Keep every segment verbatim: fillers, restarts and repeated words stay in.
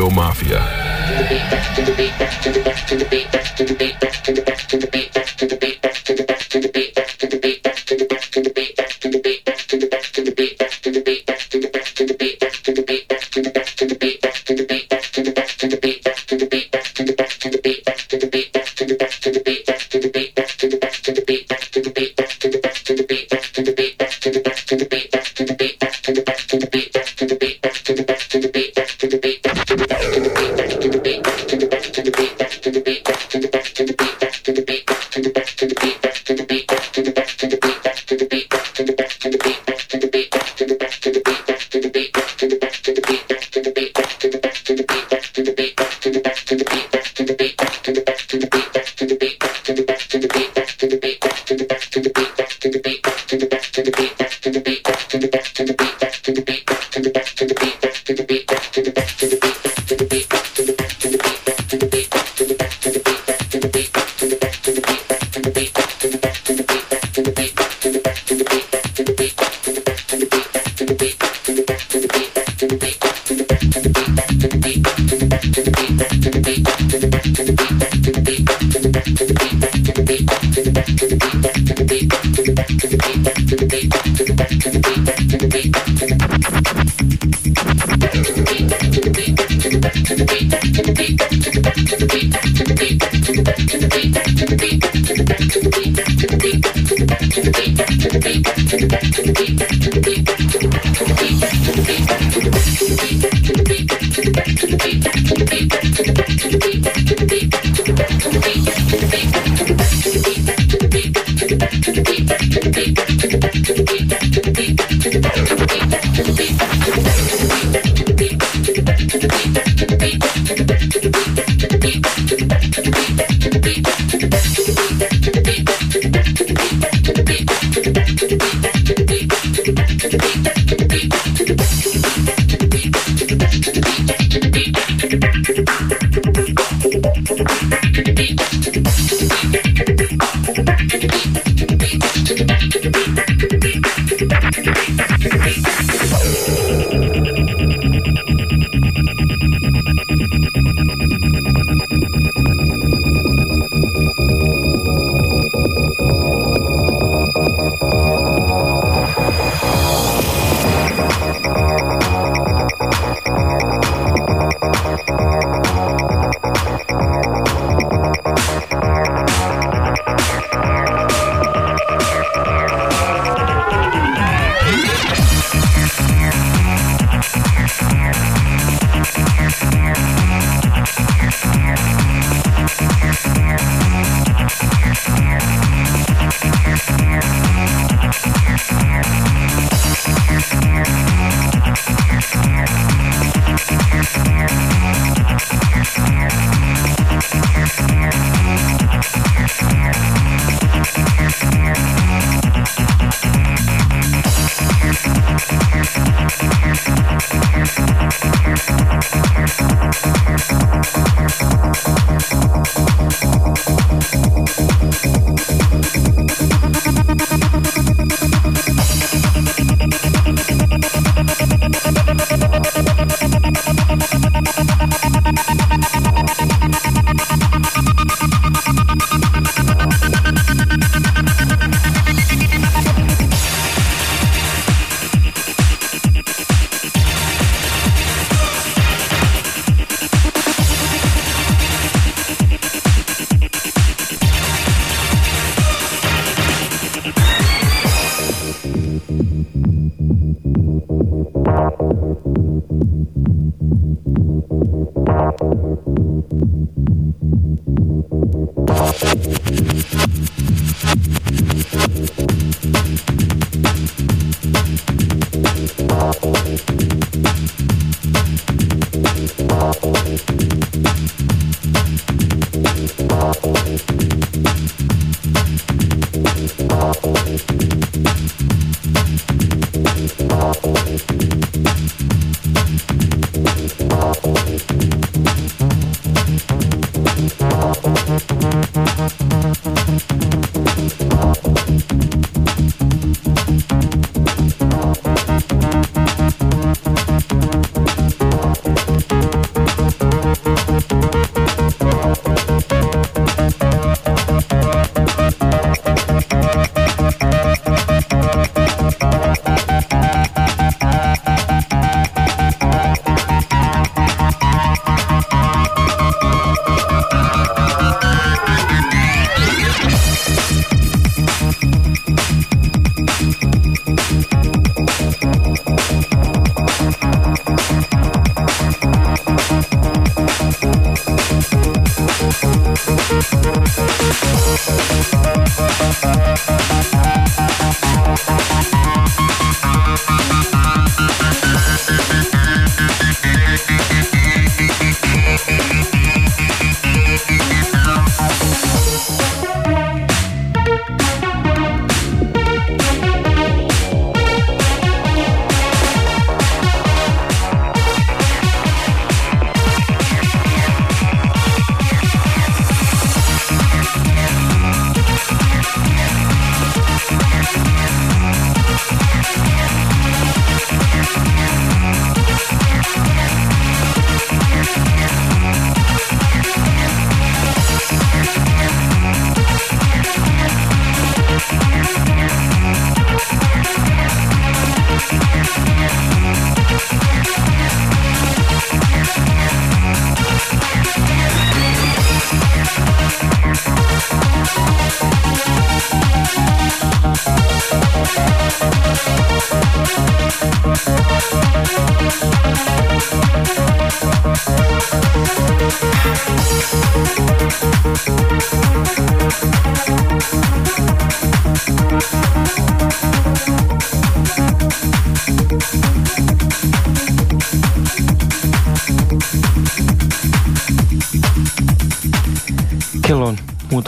Radio Mafia.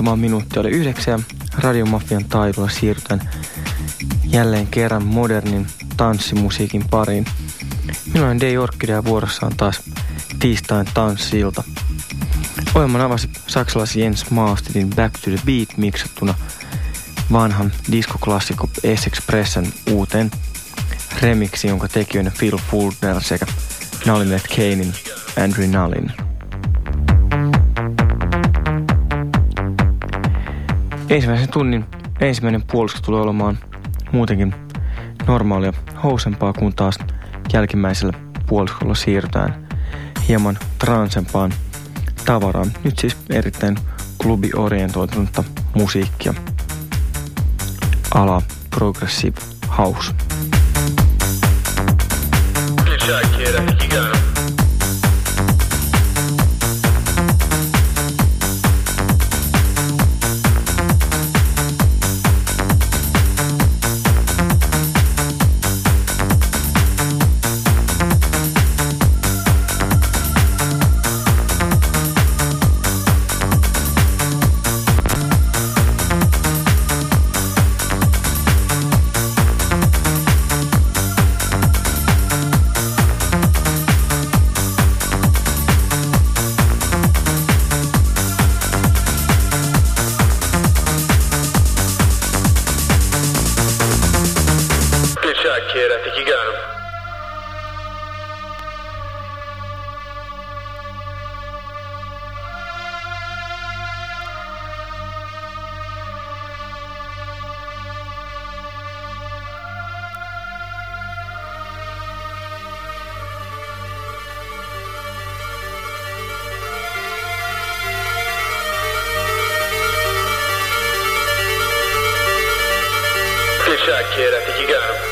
muutama minuutti oli yhdeksän ja Radiomafian taidolla siirrytään jälleen kerran modernin tanssimusiikin pariin. Minä olen Day Orchidea ja vuorossa on taas tiistain tanssi-ilta. Ohjelman avasi saksalais Jens Maastedin Back to the Beat miksattuna vanhan diskoklassikko S-Expressen uuteen remiksi, jonka tekijöinä Phil Fuldner sekä Nalinette Kanein Andrew Nallin. Ensimmäisen tunnin ensimmäinen puolisko tulee olemaan muutenkin normaalia housempaa, kun taas jälkimmäisellä puoliskolla siirrytään hieman transempaan tavaraan. Nyt siis erittäin klubiorientoitunutta musiikkia. Ala Progressive House. Good shot, kid. I think you got him. Kid, I think you got him. Good shot, kid. I think you got him.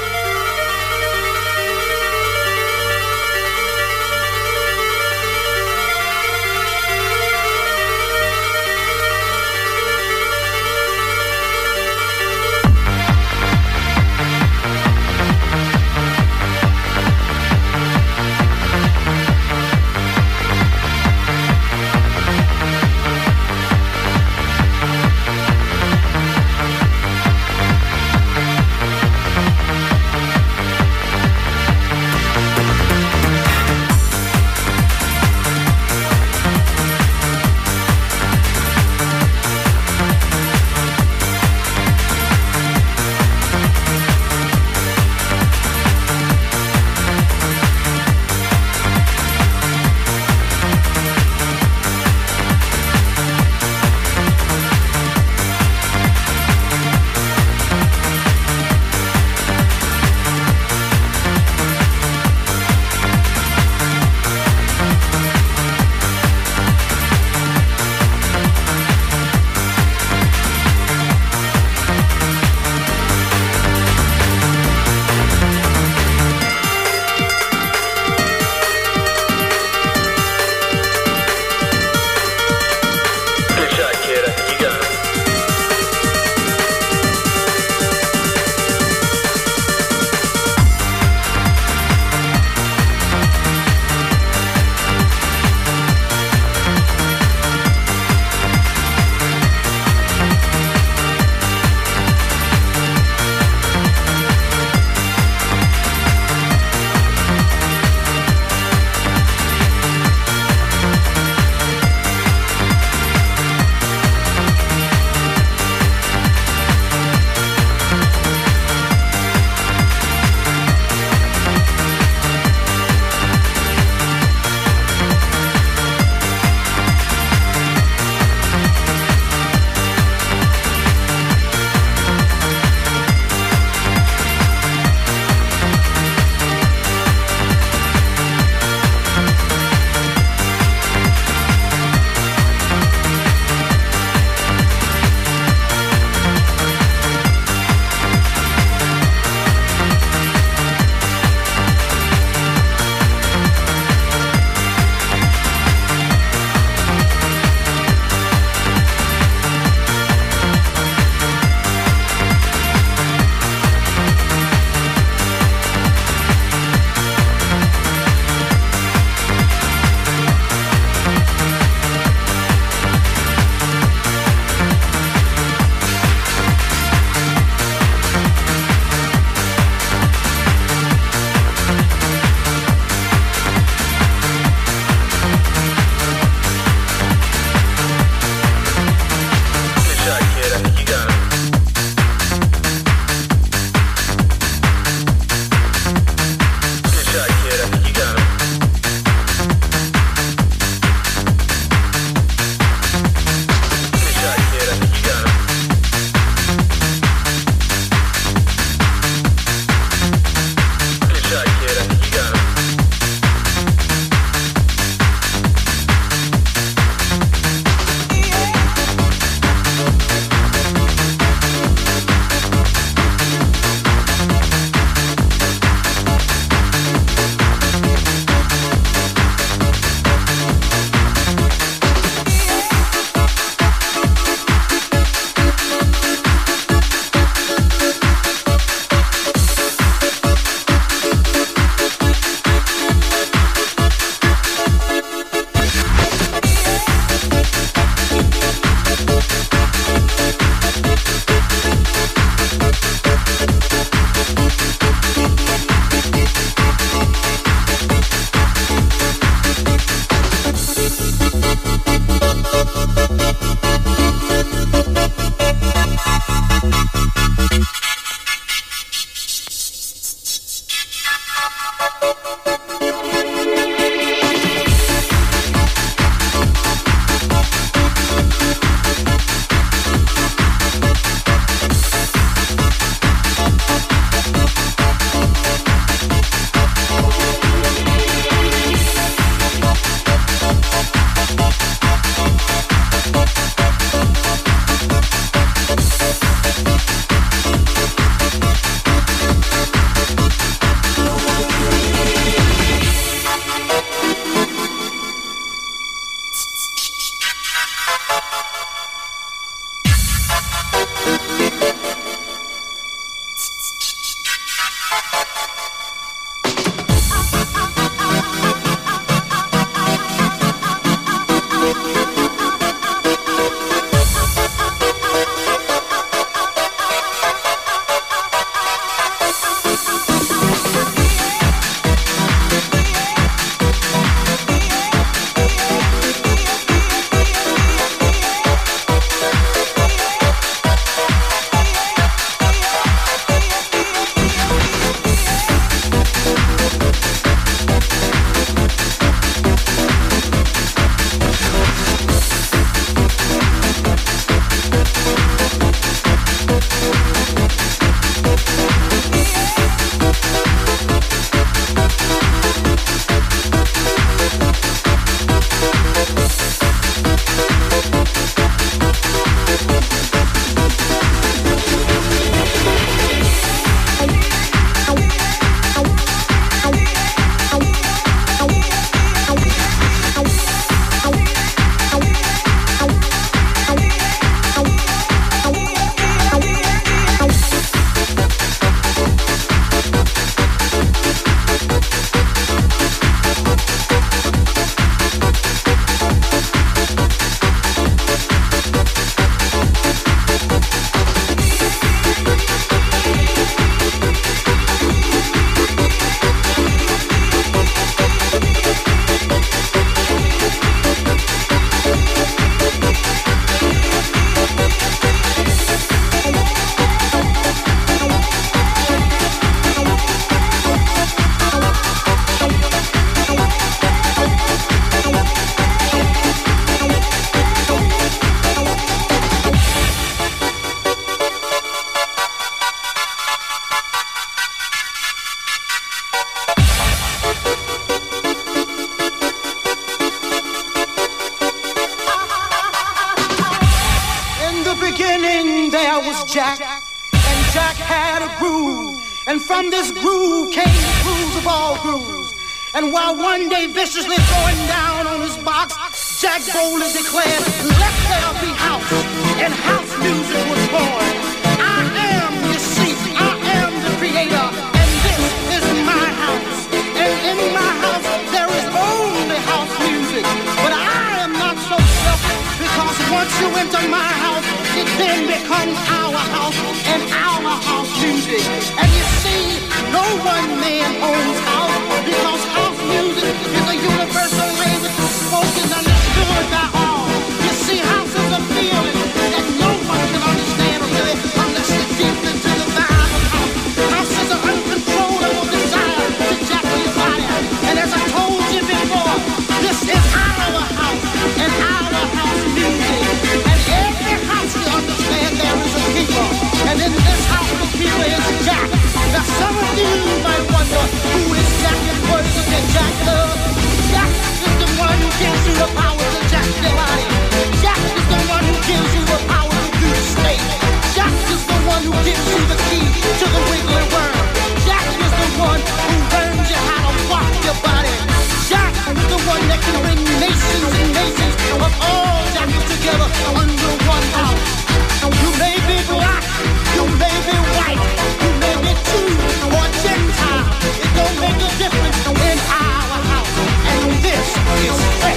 Jack had a groove, and from this groove came the grooves of all grooves. And while one day viciously throwing down on his box, Jack boldly declared, let there be house, and house music was born. I am, you see, I am the creator, and this is my house. And in my house there is only house music. But I am not so selfish, because once you enter my house, it then becomes our house and our house music. And you see, no one man owns house, because house music is a universal language spoken and understood by all. You see, house is a feeling that no one can understand really unless they deep into the vibe of house. House is an uncontrollable desire to jack your body. And as I told you before, this is our house and our house music. And every house you understand there is a keeper. And in this house the keeper is Jack. Now some of you might wonder, who is Jack and what is it that Jack does? Jack is the one who gives you the power to jack your body. Jack is the one who gives you the power to do the state. Jack is the one who gives you the key to the wiggly worm. Jack is the one who learns you how to walk your body. Jack is the one that can bring nations and nations of all jackets together under one house. You may be black, you may be white, you may be Jew or Gentile. It don't make a difference in our house. And this is Flex.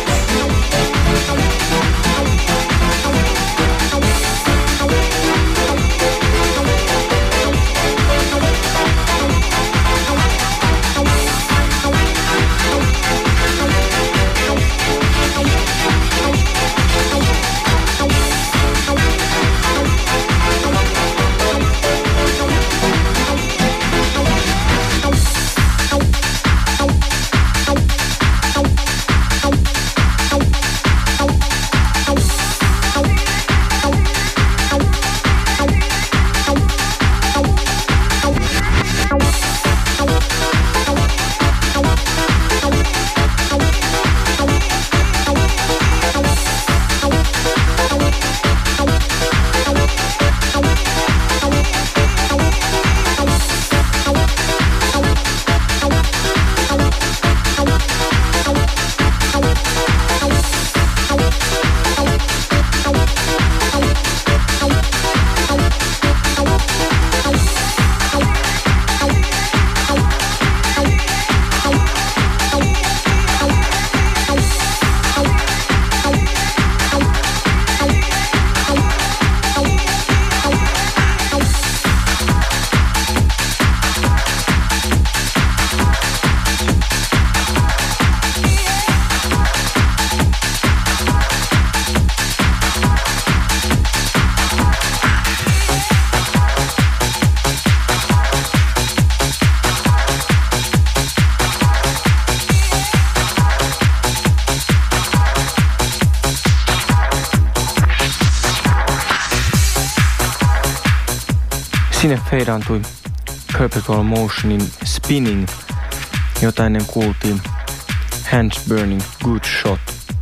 Sinne feidaantui Perpetual Motionin Spinning, jota ennen kuultiin Hands Burning Good Shot.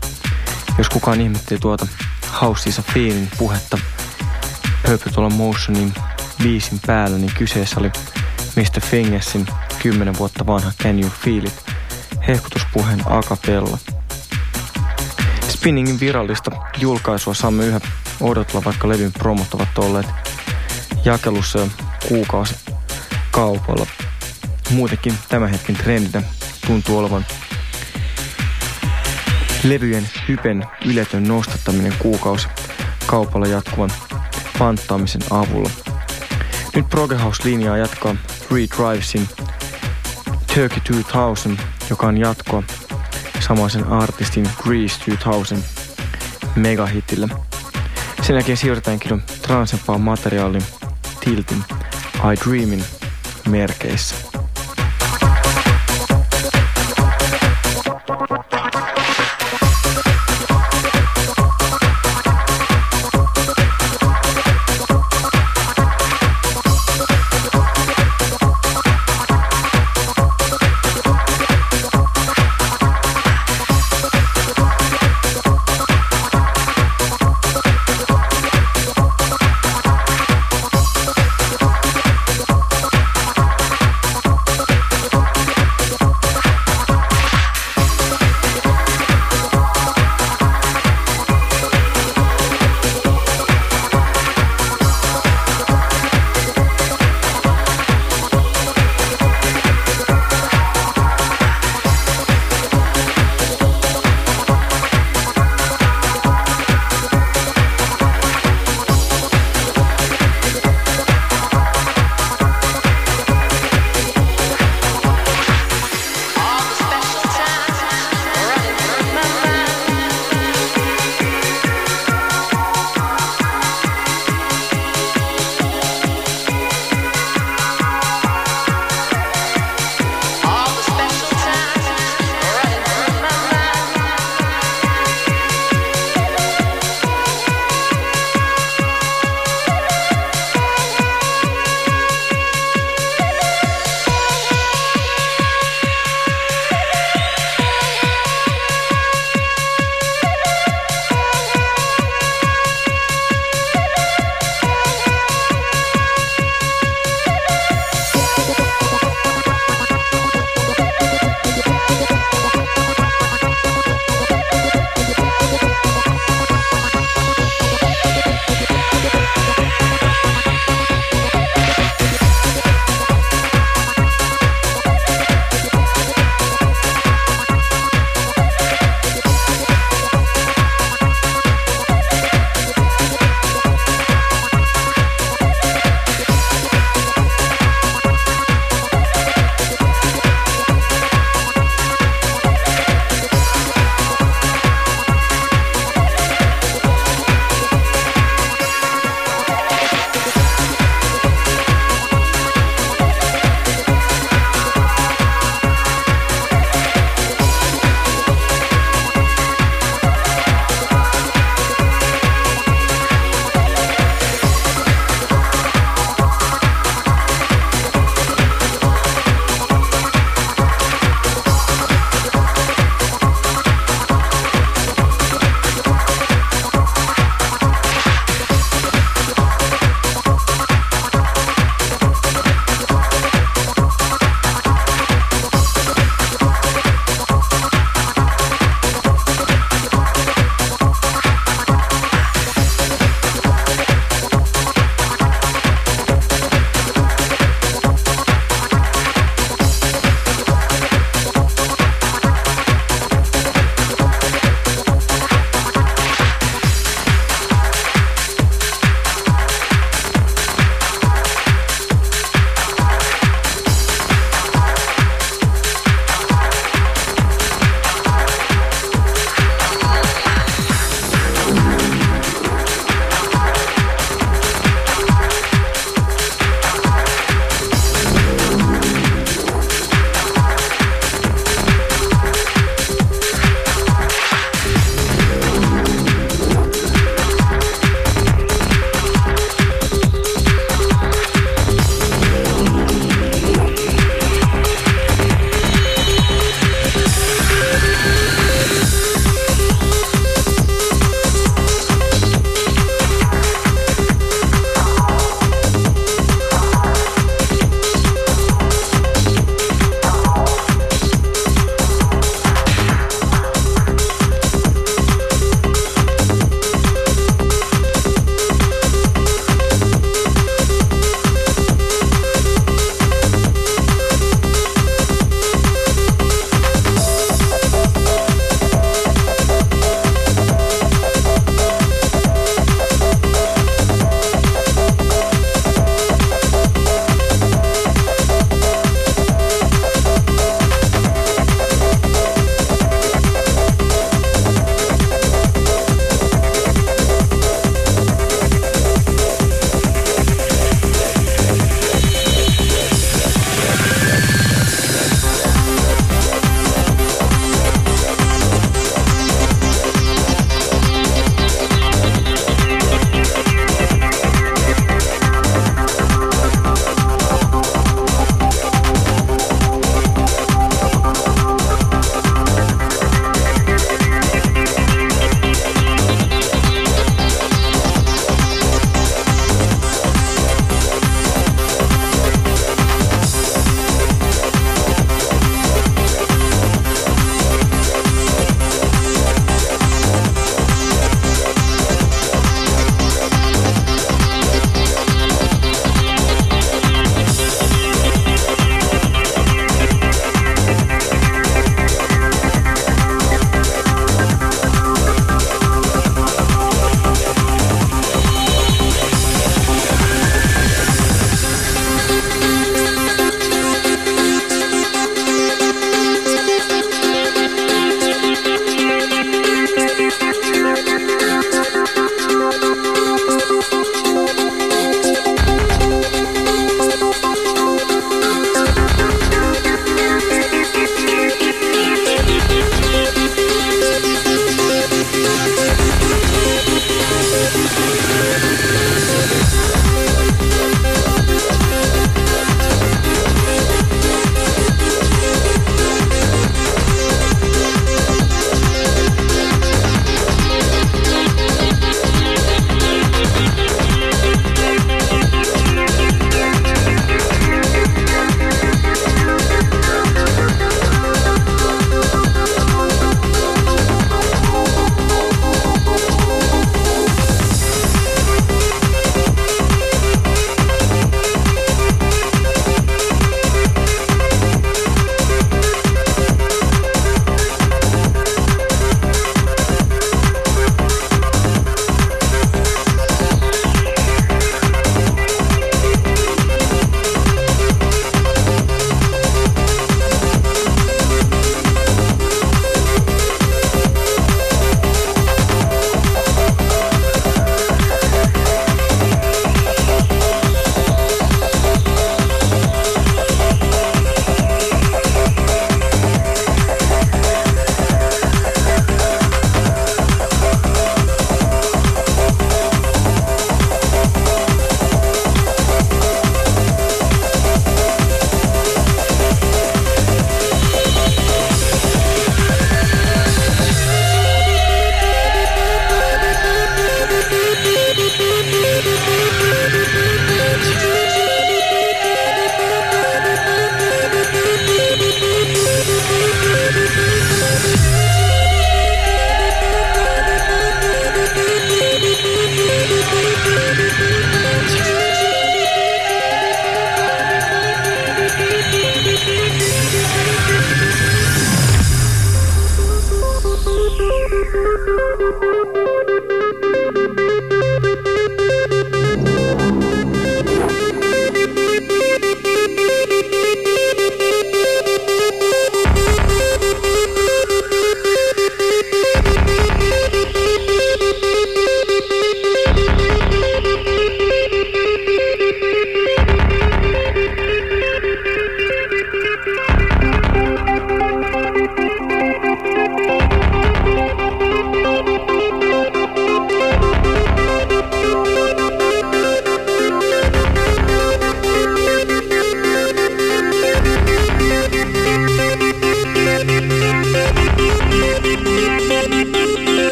Jos kukaan ihmetteli tuota House Feeling puhetta Perpetual Motionin biisin päällä, niin kyseessä oli mister Fingersin kymmenen vuotta vanha Can You Feel It hehkutuspuheen a cappella. Spinningin virallista julkaisua saamme yhä odotella, vaikka levyn promot ovat olleet jakelussa jo kuukausi kaupalla. Muutenkin tämän hetken trendinä tuntuu olevan levyjen hypen yletön nostattaminen kuukausi kaupalla jatkuvan panttaamisen avulla. Nyt Progehouse-linjaa jatkaa Three Drivesin Turkey kaksituhatta, joka on jatkoa samaisen artistin Grease kaksituhatta megahitille. Sen jälkeen siirrytäänkin transempaan materiaalin Tiltin I Dreamin merkeissä.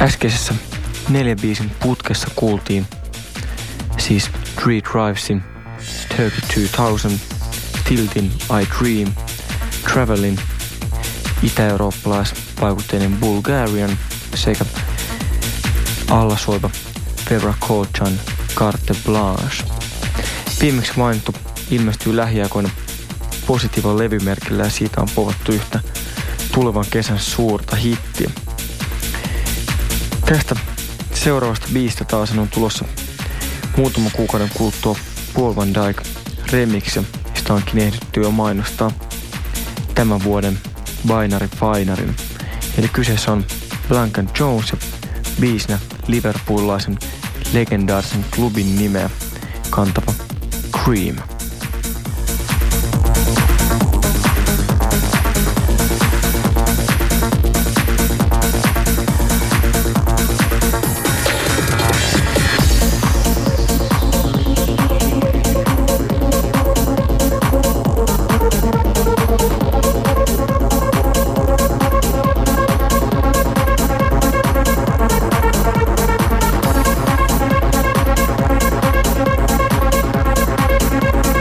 Äskeisessä neljän biisin putkessa kuultiin siis Three Drivesin Turkey kaksituhatta, Tiltin I Dream, Travelin, itä-eurooppalaisvaikutteinen Bulgarian sekä allasoiva Vera Kochan Carte Blanche. Viimeksi mainittu ilmestyy lähiaikoina Positiivan levymerkillä ja siitä on povattu yhtä tulevan kesän suurta hittiä. Tästä seuraavasta biisistä taas on tulossa muutaman kuukauden kuluttua Paul van Dyk remix, josta onkin ehditty jo mainostaa tämän vuoden Binary Finarin. Eli kyseessä on Blank and Jones ja biisinä liverpoolilaisen legendaarisen klubin nimeä kantava Cream. We'll be right back.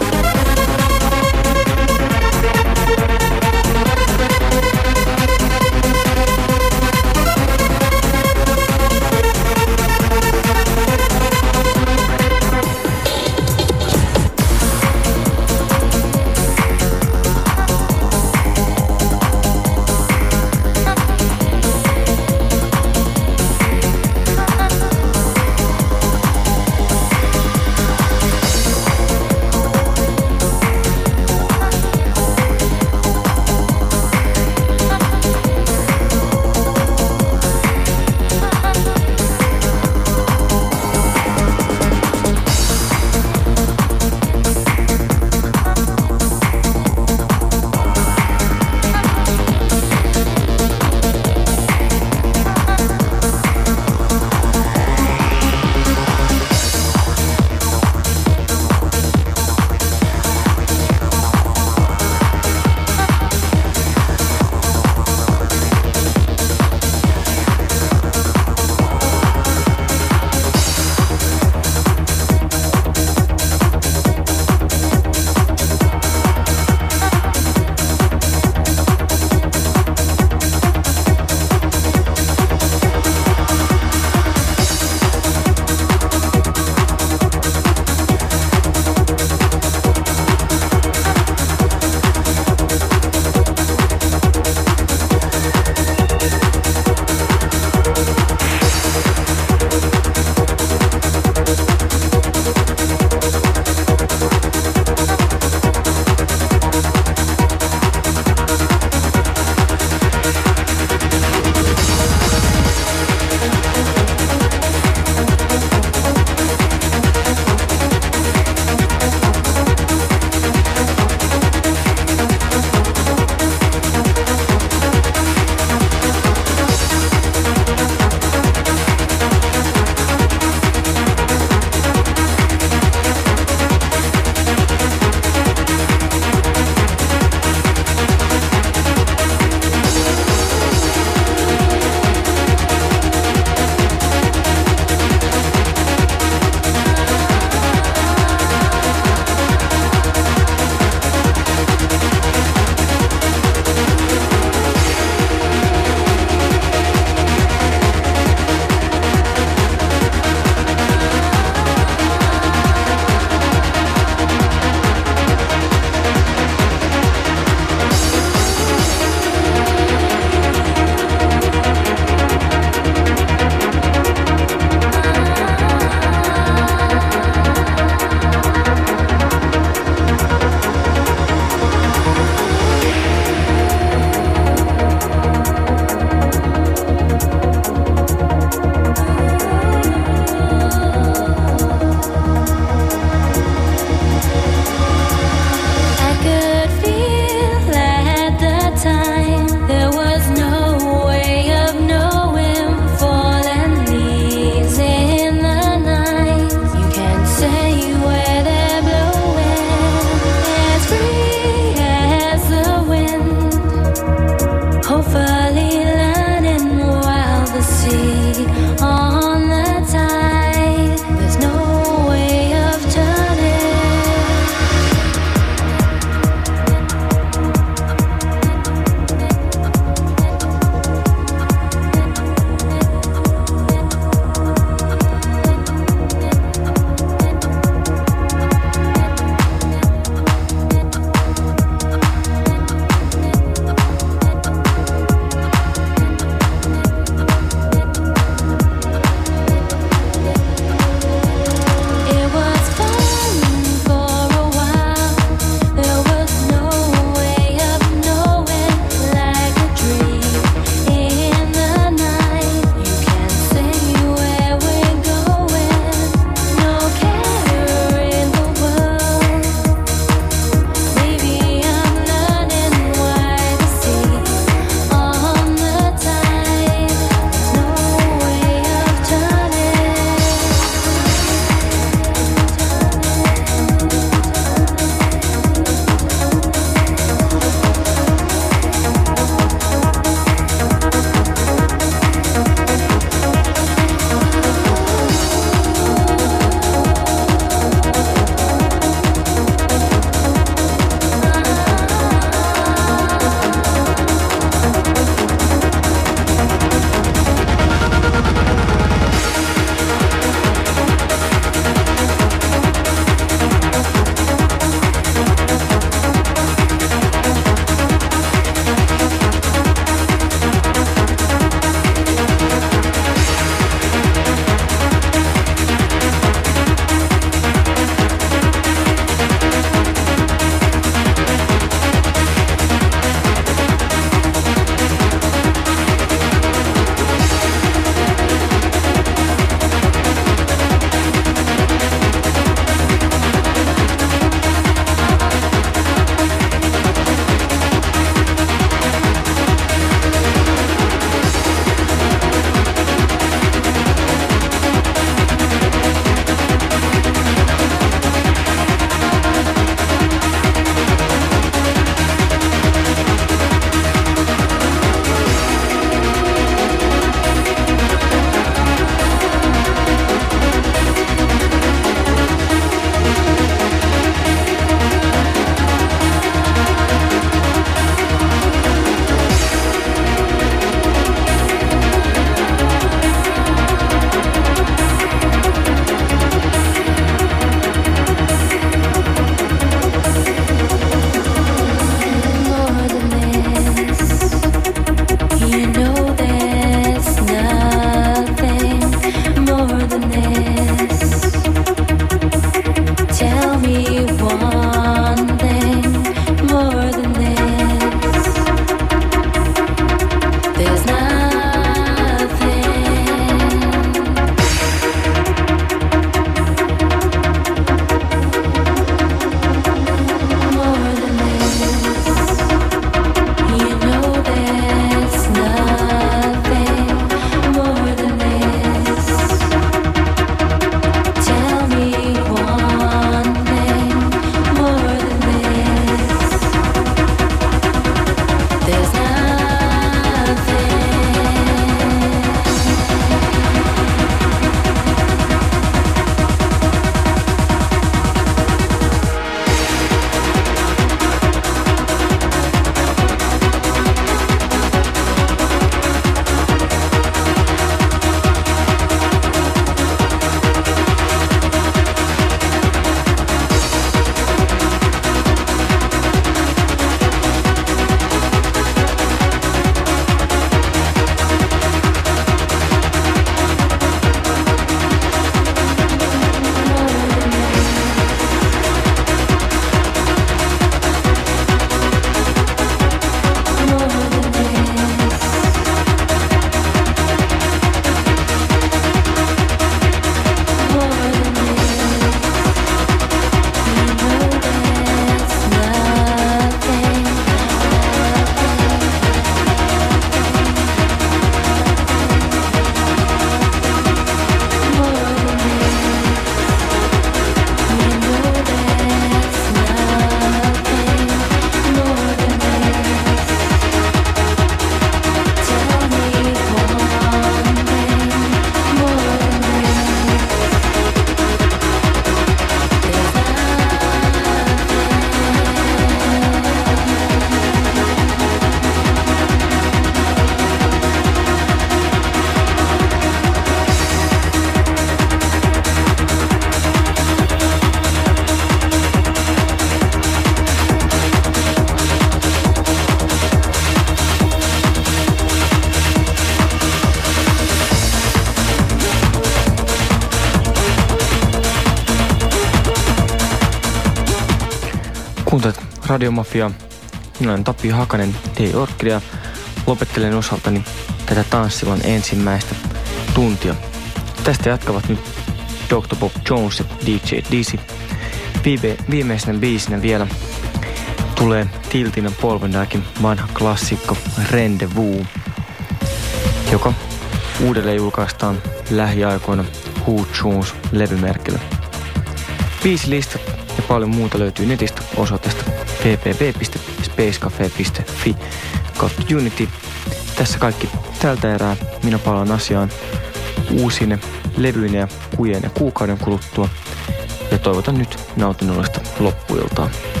Kuuntelet Radiomafiaa. Minä olen Tapio Hakanen, D. Orkkidea. Lopettelen osaltani tätä tanssilan ensimmäistä tuntia. Tästä jatkavat nyt doktor Bob Jones ja D J Dizzy. Viime, viimeisenä biisinä vielä tulee Tiltin Polvendakin vanha klassikko Rendezvous, joka uudelleen julkaistaan lähiaikoina Who Tunes-levymerkillä. Biisilista ja paljon muuta löytyy netistä osoitteesta w w w piste spacecafe piste f i kautta unity. Tässä kaikki tältä erää. Minä palaan asiaan uusine levyinä ja kujen ja kuukauden kuluttua. Ja toivotan nyt nautinnollista loppuiltaa.